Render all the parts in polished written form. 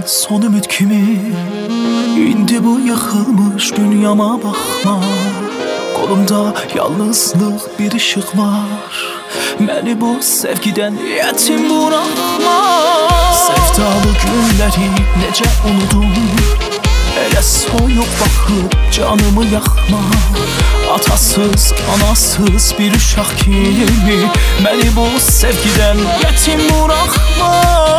son ümit kimi. İndi bu yıkılmış dünyama bakma. Kolumda yalnızlık bir ışık var. Məni bu sevgiden yetim bırakma. Sevdalı günleri nece unudum. Elə soyuq baxıb canımı yaxma. Atasız, anasız bir uşaq kimi. Məni bu sevgiden yetim bırakma.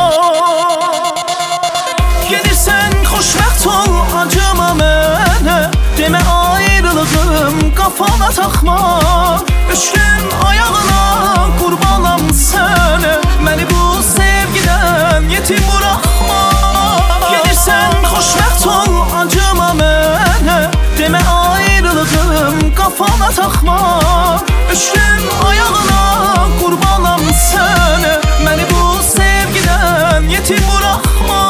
Gedirsən xoşbəxt ol, acıma mənə. Demə ayrılığım qafana taxma. Düşdüm ayağına, qurbanam sənə. Məni bu sevgiden yetim bırakma. Gedirsən xoşbəxt ol, acıma mənə. Demə ayrılığım qafana taxma. Düşdüm ayağına, qurbanam sənə. Məni bu sevgiden yetim bırakma.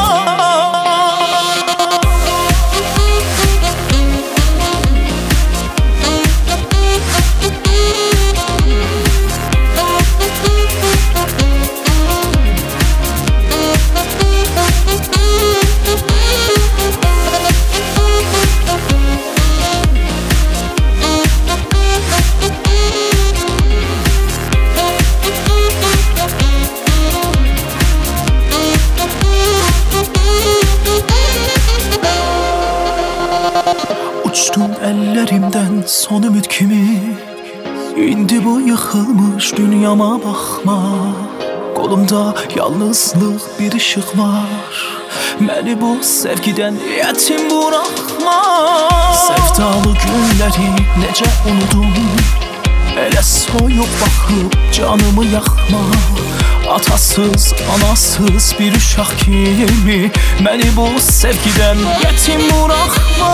Uçtum ellerimden son ümit kimi. İndi bu yıkılmış dünyama bakma. Kolumda yalnızlık bir ışık var. Məni bu sevgiden yetim bırakma. Sevdalı günleri nece unudum. Elə soyuq baxıb canımı yaxma. Atasız, anasız bir uşaq kimi. Məni bu sevgiden yetim bırakma.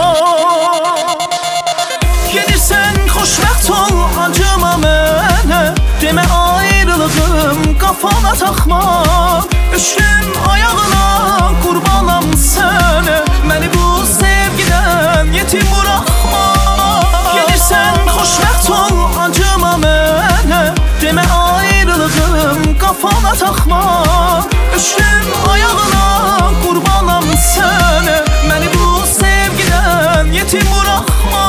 Gedirsən xoşbəxt ol, acıma mənə. Demə ayrılığım qafana taxma. Düşdüm ayağına, qurbanam sənə. Məni bu sevgiden yetim bırakma. Gedirsən xoşbəxt ol, acıma mənə. Demə ayrılığım qafana taxma. Düşdüm ayağına, qurbanam sənə. Məni bu sevgiden yetim bırakma.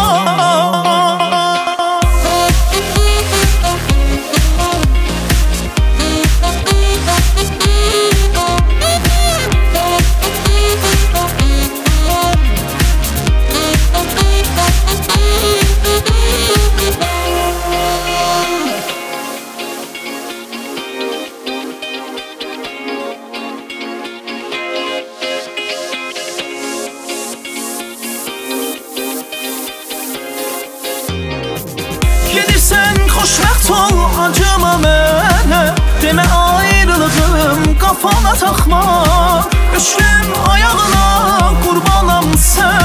Gedirsən xoşbəxt ol, acıma mənə. Demə ayrılığım qafana taxma. Düşdüm ayağına, qurbanam sənə.